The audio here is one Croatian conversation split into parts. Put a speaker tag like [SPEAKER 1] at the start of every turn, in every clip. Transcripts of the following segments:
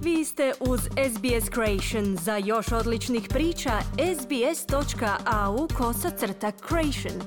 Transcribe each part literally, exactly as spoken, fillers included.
[SPEAKER 1] Vi ste uz S B S Creation. Za još odličnih priča, sbs.au kosacrta creation.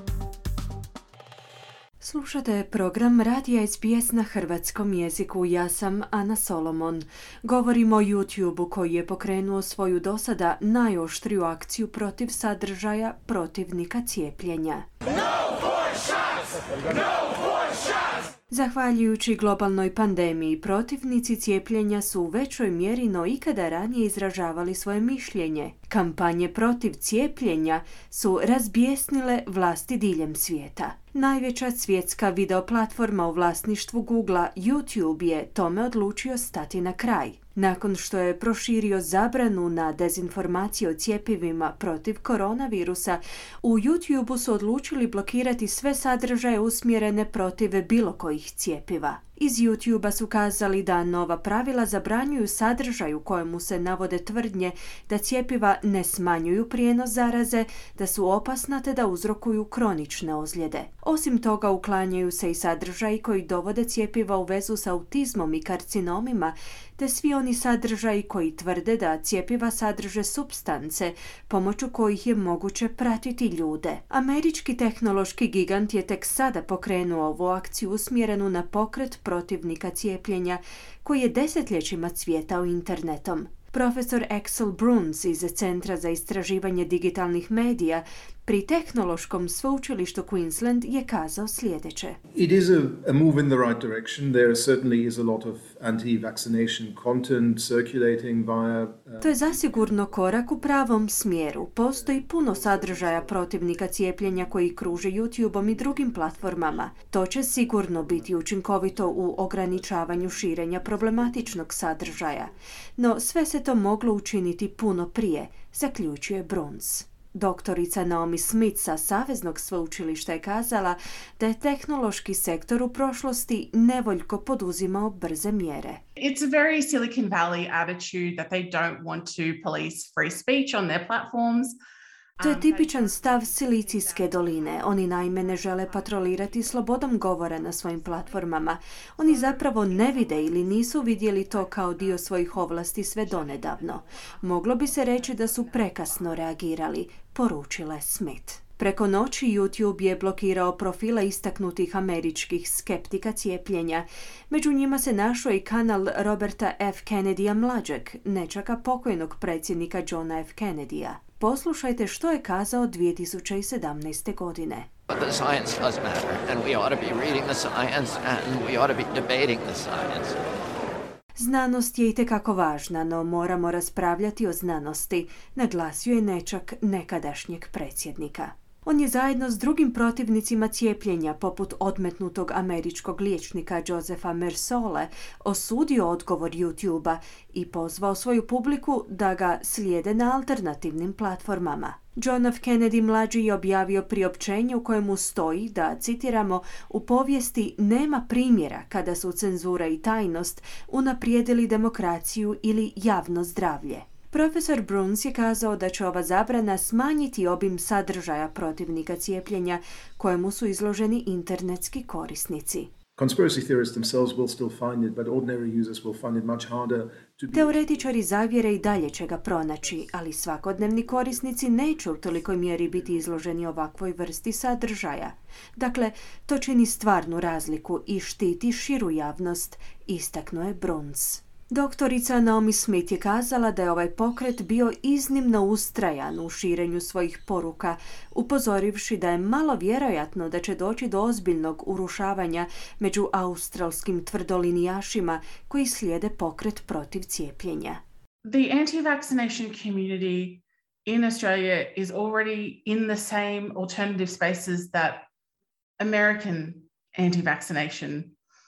[SPEAKER 1] Slušate program Radija S B S na hrvatskom jeziku. Ja sam Ana Solomon. Govorimo o YouTube-u koji je pokrenuo svoju dosada najoštriju akciju protiv sadržaja protivnika cijepljenja. No more shots! No more shots! Zahvaljujući globalnoj pandemiji, protivnici cijepljenja su u većoj mjeri no ikada ranije izražavali svoje mišljenje. Kampanje protiv cijepljenja su razbjesnile vlasti diljem svijeta. Najveća svjetska videoplatforma u vlasništvu Googlea, YouTube, je tome odlučio stati na kraj. Nakon što je proširio zabranu na dezinformacije o cjepivima protiv koronavirusa, u YouTube su odlučili blokirati sve sadržaje usmjerene protiv bilo kojih cjepiva. Iz YouTube-a su kazali da nova pravila zabranjuju sadržaj u kojemu se navode tvrdnje da cjepiva ne smanjuju prijenos zaraze, da su opasna te da uzrokuju kronične ozljede. Osim toga, uklanjaju se i sadržaji koji dovode cjepiva u vezu s autizmom i karcinomima, te svi oni sadržaji koji tvrde da cjepiva sadrže supstance pomoću kojih je moguće pratiti ljude. Američki tehnološki gigant je tek sada pokrenuo ovu akciju usmjerenu na pokret protivnika cijepljenja koji je desetljećima cvjetao internetom. Profesor Axel Bruns iz Centra za istraživanje digitalnih medija pri Tehnološkom sveučilištu Queensland je kazao sljedeće.
[SPEAKER 2] It is a, a move in the right direction. There certainly is a lot of anti-vaccination content circulating via... Uh...
[SPEAKER 1] To je zasigurno korak u pravom smjeru. Postoji puno sadržaja protivnika cijepljenja koji kruže YouTubeom i drugim platformama. To će sigurno biti učinkovito u ograničavanju širenja problematičnog sadržaja. No sve se to moglo učiniti puno prije, zaključuje Bruns. Doktorica Naomi Smith sa Saveznog sveučilišta je kazala da je tehnološki sektor u prošlosti nevoljko poduzimao brze mjere.
[SPEAKER 3] It's a very Silicon Valley attitude that they don't want to police free speech on their platforms.
[SPEAKER 1] To je tipičan stav Silicijske doline. Oni naime ne žele patrolirati slobodom govora na svojim platformama. Oni zapravo ne vide ili nisu vidjeli to kao dio svojih ovlasti sve donedavno. Moglo bi se reći da su prekasno reagirali, poručila je Smith. Preko noći YouTube je blokirao profile istaknutih američkih skeptika cijepljenja. Među njima se našao i kanal Roberta F. Kennedya mlađeg, nečaka pokojnog predsjednika Johna F. Kennedya. Poslušajte što je kazao dvije tisuće sedamnaeste. godine.
[SPEAKER 4] The science does matter, and we ought to be reading the science, and we ought to be debating the science.
[SPEAKER 1] Znanost je itekako važna, no moramo raspravljati o znanosti, naglasio je nečak nekadašnjeg predsjednika. On je zajedno s drugim protivnicima cijepljenja, poput odmetnutog američkog liječnika Josepha Mersole, osudio odgovor YouTube-a i pozvao svoju publiku da ga slijede na alternativnim platformama. John F. Kennedy mlađi je objavio priopćenje u kojemu stoji da, citiramo, u povijesti nema primjera kada su cenzura i tajnost unaprijedili demokraciju ili javno zdravlje. Profesor Bruns je kazao da će ova zabrana smanjiti obim sadržaja protivnika cijepljenja kojemu su izloženi internetski korisnici.
[SPEAKER 2] Conspiracy theorists themselves will still find it, but ordinary users will find it much harder to be...
[SPEAKER 1] Teoretičari zavjere i dalje će ga pronaći, ali svakodnevni korisnici neće u tolikoj mjeri biti izloženi ovakvoj vrsti sadržaja. Dakle, to čini stvarnu razliku i štiti širu javnost, istaknuo je Bruns. Doktorica Naomi Smith je kazala da je ovaj pokret bio iznimno ustrajan u širenju svojih poruka, upozorivši da je malo vjerojatno da će doći do ozbiljnog urušavanja među australskim tvrdolinijašima koji slijede pokret protiv cijepljenja.
[SPEAKER 3] The anti-vaccination community in Australia is already in the same alternative spaces that American anti-vaccination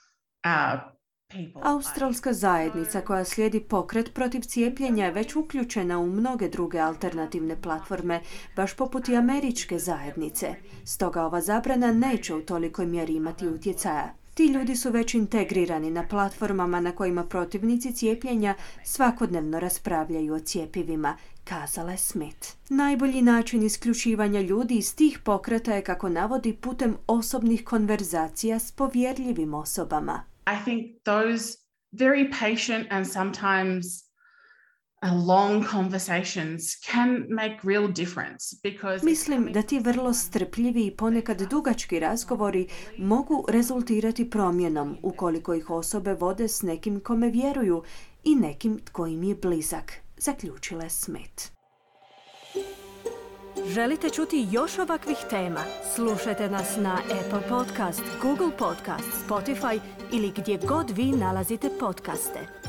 [SPEAKER 3] uh,
[SPEAKER 1] Australska zajednica koja slijedi pokret protiv cijepljenja je već uključena u mnoge druge alternativne platforme, baš poput i američke zajednice. Stoga ova zabrana neće u tolikoj mjeri imati utjecaja. Ti ljudi su već integrirani na platformama na kojima protivnici cijepljenja svakodnevno raspravljaju o cjepivima, kazala je Smith. Najbolji način isključivanja ljudi iz tih pokreta je, kako navodi, putem osobnih konverzacija s povjerljivim osobama.
[SPEAKER 3] I think those very patient and sometimes uh, long conversations can make real difference because
[SPEAKER 1] Mislim da ti vrlo strpljivi i ponekad dugački razgovori mogu rezultirati promjenom ukoliko ih osobe vode s nekim kome vjeruju i nekim tko im je blizak, zaključila je Smith. Želite čuti još ovakvih tema? Slušajte nas na Apple Podcast, Google Podcast, Spotify ili gdje god vi nalazite podcaste.